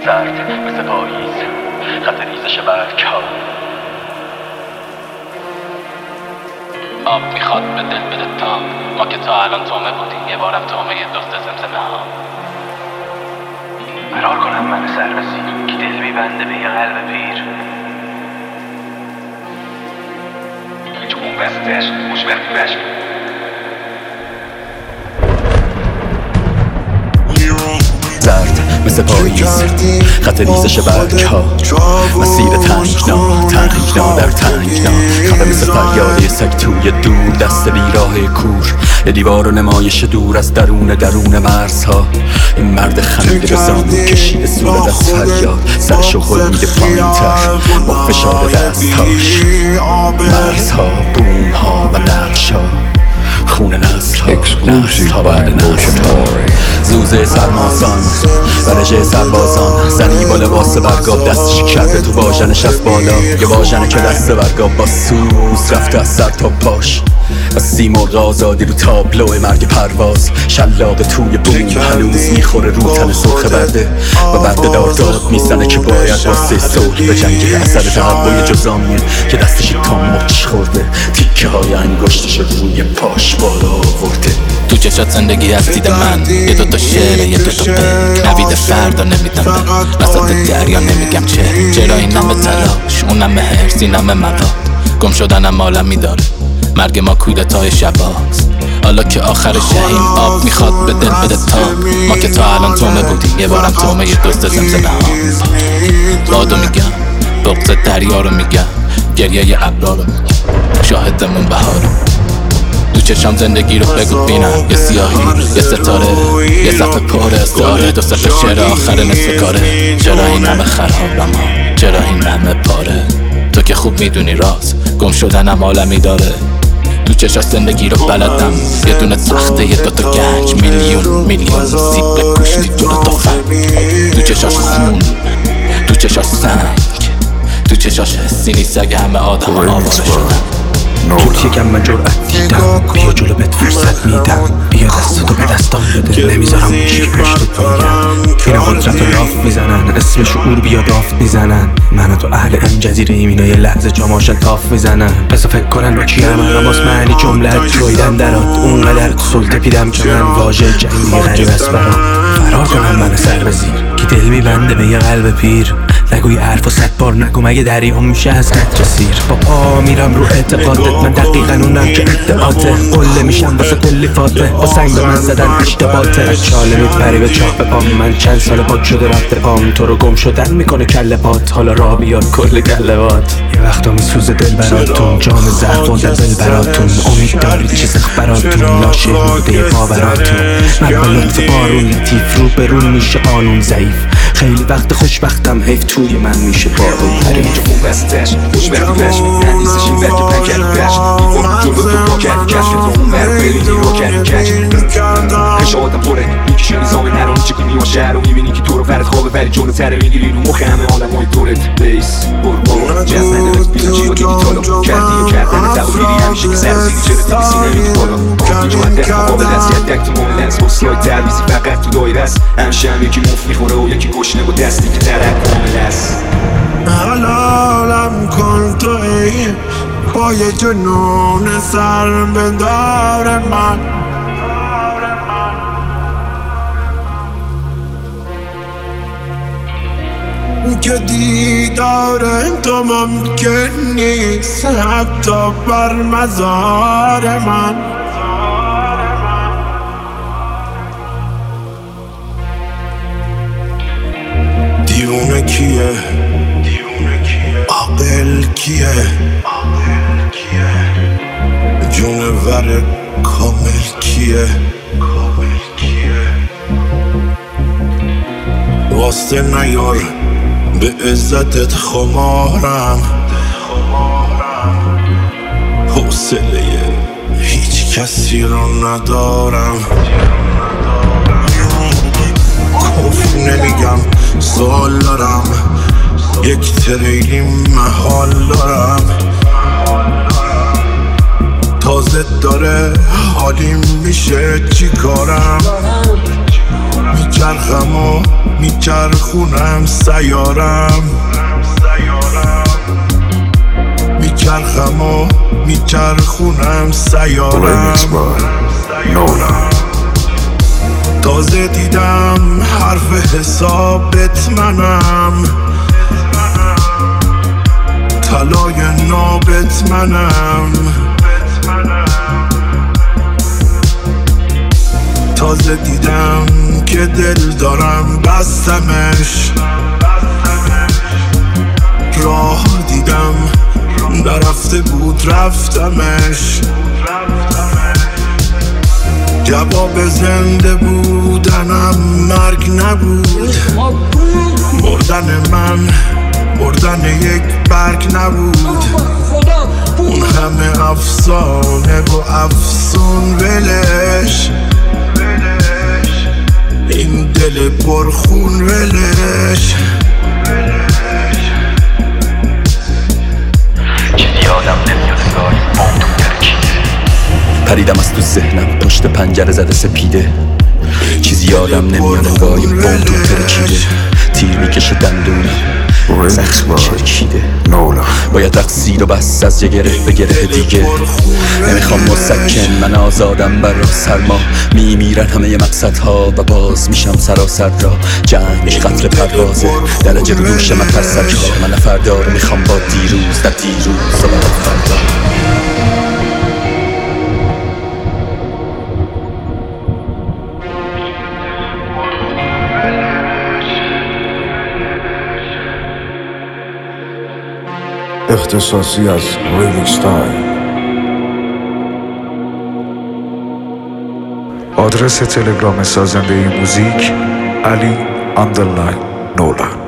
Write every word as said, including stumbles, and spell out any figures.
سرد مثل پاییز، خط ریزش برگ‌ها. آب میخواد به دل بده تاب، ما که تا الان تومه بودیم، یه بارم تومه یه دوست زمزمه ها. فرار کنم من سر بسی که دل میبنده به یه قلب پیر. تو اون بستش خوشبختی بشک زرد مثل پاییز، خط ریزش برگ‌ها. مسیر تنگنا تنگنا در تنگنا، خفه مثل فریاد سگ توی دور دست بیراه کور. یه دیوار و نمایش دور از درون درون مرزها. این مرد خمیده به زانو کشیده صورت از فریاد، سرشو هل میده پایین‌تر با فشار دستهاش. مرزها، بوم‌ها و نقش‌ها، خون نسل‌ها، نسل‌ها بعد نسل‌ها. زوزه سرمازان و رژه سربازان، زنی با لباس برگاب دستش کرده تو واژنش از بالا. یه واژنه که دست برگاب با سوز رفته از سر تا پاش. و سیمرغ آزادی رو تابلو مرگ پرواز. شلاق توی بوم هنوز میخوره رو تن سرخ برده و برده دارداد میزنه که باید واسه صلح به جنگ. اثر دعوای جزامیه که دستش تا مچ خورده، تیکه های انگشتش روی پاش بالا آورده. تو چشات زندگی از دید من، یه دوتا شعره یه دوتا پیک. نوید فردا نمیدم دل وسط دریا، نمیگم چه چرا این همه تلاش، اون همه حرص، این همه ملا. گم شدنم عالمی داره، مرگ ما کودتای شباست. حالا که آخر شهیم آب میخواد به دل بده تاب، ما که تا الان تومه بودیم، یه بارم تومه یه دوست زمزمه ها. بادو میگم، بغض دریا رو میگم، گریه ی ابرا رو میگم، شاهدمون بهارو. تو چشام زندگی رو بگو بینم، یه سیاهی، یه ستاره، یه صفحه پر استاره. دو صفحه شعر آخر نصف کاره. چرا این همه خرابم ها، چرا این همه پاره؟ تو که خوب میدونی راز گم شدنم عالمی داره. تو چشاش زندگی رو بلدم، یه دونه تخته یه دوتا گنج، میلیون میلیون سیب کشتی جلو تفنگ. تو چشاش خون، تو چشاش سنگ، تو چشاش حسی نیست اگه همه آدم آواره شدن. جوت یکم من جرأت دیدم، بیا جلو بهت فرصت میدم، بیا دستتو به دستام بده، نمیذارم مشکی پشتت بگیرم. اینا قدرت رو لاف میزنن، اسم شعور بیا داف میزنن. من و تو اهل ام جزیره ایم، اینا یه لحظه جاماشل تاف میزنن. بسا فکر کنن با چی هم اما باز معنی جملت جویدن درات. اونقدر تو سلطه پیدم که من واژه جنگی غریب است برام. فرار کنم من سر به زیر که دل میبنده به یه قلب پیر. نگوی حرف و صد بار نگو مگه دریا میشه از قطر سیر. با پا میرم رو اعتقادت، من دقیقا اونم که ادعاته. قله میشم واسه کلی فاته، با سنگ به من زدن اشتباهته. چاله میپری به چاه پام، من چند سال پاک شده رفته پام. تو رو گم شدن میکنه کله پات، حالا را بیاد کل کله بات. یه وقتا میسوزه دل براتون، جام زرد و دل براتون. امید دارید چه سخت براتون، لاشه بوده پا براتون. من با لطف بارون لطیف رو برون میشه قانون ضعیف. خیلی وقت خوشبختم حیف توی من میشه بارون پرید. تو اون بستش خوشبختی بشک، ننیزش این برکه پنکری بشک. اون جلو تو با کردی کشک، تو اون مرد بریدی رو کردی کش. خشه آدم پره میکشه نظام نرون چکو نیما شهر رو میبینی که تو رو فرد خوابه ولی جلو تره میگیری رو مخ همه آدم های دورت. بیس بربار جز ندارد بیزا چی و دیگی تالو کردی و کردن تبا میری همیشه که سر و سیدی چرا تیبی سینه میدی بالا. آفی جو هنده مقابل دست یه دک تو مولنس بسی های ترویزی فقط تو دایره است. همیشه هم یکی مف میخوره و یکی گشنه با دستی که درک کامل است. حلالم کن تو ای با یه جنون سر بندار من. که دیدار تو ممکن نیست حتی بر مزار من. دیونه کیه؟ عاقل کیه؟ جونور کامل کیه؟ واسه نیار به عزتت خمارم، حوصله هیچ کسی رو ندارم. کف نمیگم سوال دارم، یک تریلی محال دارم. تازه داره حالیم میشه چی کارم؟ میچرخم و میچرخونم سیارم میچرخم و میچرخونم سیارم تازه دیدم حرف حسابت منم طلای نابت منم تازه دیدم که دل دارم بستمش راه دیدم نرفته بود رفتمش جواب زنده بودنم مرگ نبود مردن من مردن یک برگ نبود اون همه افسانه و افسون ولش این دل پرخون ولش چیزی یادم نمیاد سای بام تو ترکیده پریدم از تو ذهنم پشت پنجره زده سپیده چیزی یادم نمیاد انگار یه بام تو ترکیده تیر میکشه دندونم زخم چرکیده باید رقص زیر و بس از یه گره به گره دیگه نمیخوام مسکن من آزادم بر سرما میمیرن همه مقصدها و باز میشم سراسر را جنگ قتل پروازه درجه رو دوش من ترسک ها من فردا رو میخوام با دیروز در دیروز و بعد فردا اختصاصی از ریمیکس تایم. آدرس تلگرام سازنده موزیک علی اندرلاین نولا.